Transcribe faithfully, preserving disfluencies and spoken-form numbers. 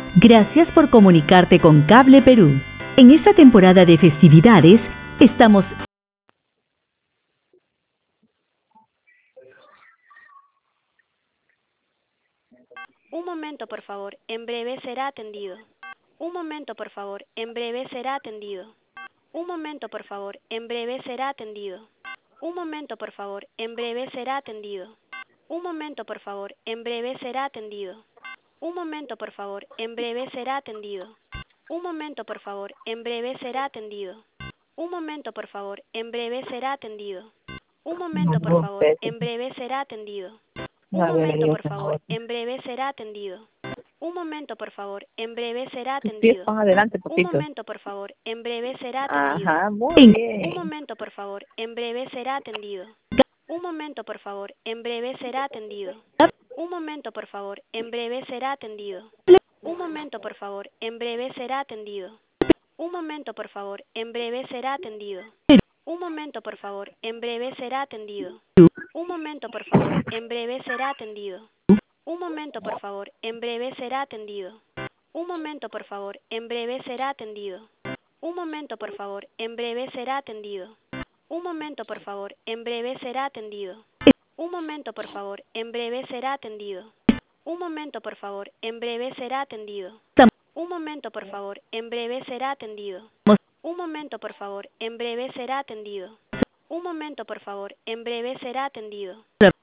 Gracias por comunicarte con Cable Perú. En esta temporada de festividades, estamos... Un momento, por favor. En breve será atendido. Un momento, por favor. En breve será atendido. Un momento, por favor. En breve será atendido. Un momento, por favor. En breve será atendido. Un momento, por favor. En breve será atendido. Un momento, por favor. En breve será atendido. Un momento, por favor. En breve será atendido. Un momento, por favor. En breve será atendido. Un momento, por No, favor. espérate, En breve será atendido. no Un había momento, venido por con la favor. otra. En breve será atendido. Un momento, por favor. En breve será Tus pies atendido. van adelante, Un poquito. momento, por favor. En breve será atendido. Ajá, muy En... Un bien. momento, por favor. En breve será atendido. Un momento, por favor. En breve será atendido. Un momento, por favor. En breve será atendido. Un momento, por favor. En breve será atendido. Un momento, por favor. En breve será atendido. Un momento, por favor. En breve será atendido. Un momento, por favor. En breve será atendido. Un momento, por favor. En breve será atendido. Un momento, por favor. En breve será atendido. Un momento, por favor. En breve será atendido. Un momento, por favor. En breve será atendido. Un momento, por favor. En breve será atendido. Un momento, por favor. En breve será atendido. Un momento, por favor. En breve será atendido. Un momento, por favor. En breve será atendido. Un momento, por favor. En breve será atendido.